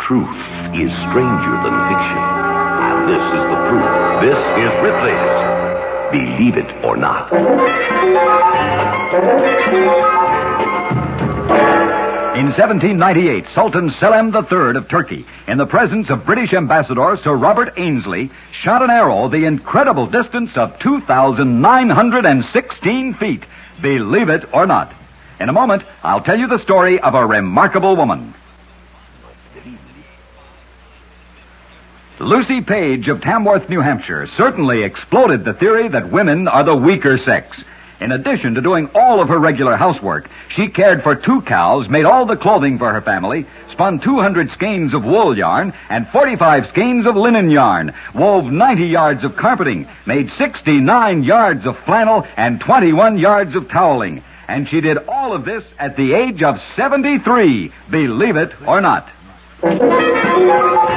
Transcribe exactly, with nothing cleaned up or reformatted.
Truth is stranger than fiction. And this is the proof. This is Ripley's Believe It or Not. In seventeen ninety-eight, Sultan Selim the Third of Turkey, in the presence of British Ambassador Sir Robert Ainslie, shot an arrow the incredible distance of two thousand nine hundred sixteen feet. Believe it or not. In a moment, I'll tell you the story of a remarkable woman. Lucy Page of Tamworth, New Hampshire, certainly exploded the theory that women are the weaker sex. In addition to doing all of her regular housework, she cared for two cows, made all the clothing for her family, spun two hundred skeins of wool yarn and forty-five skeins of linen yarn, wove ninety yards of carpeting, made sixty-nine yards of flannel and twenty-one yards of toweling. And she did all of this at the age of seventy-three, believe it or not.